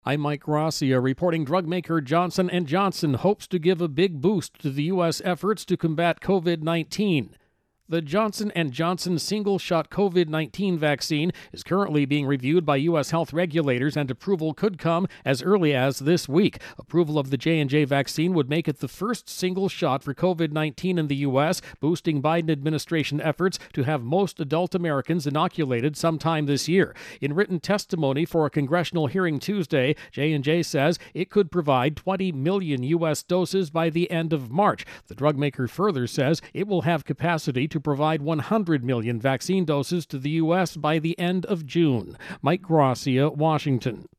I'm Mike Gracia reporting drug maker Johnson & Johnson hopes to give a big boost to the U.S. efforts to combat COVID-19. The Johnson & Johnson single-shot COVID-19 vaccine is currently being reviewed by U.S. health regulators, and approval could come as early as this week. Approval of the J&J vaccine would make it the first single shot for COVID-19 in the U.S., boosting Biden administration efforts to have most adult Americans inoculated sometime this year. In written testimony for a congressional hearing Tuesday, J&J says it could provide 20 million U.S. doses by the end of March. The drug maker further says it will have capacity to provide 100 million vaccine doses to the U.S. by the end of June. Mike Gracia, Washington.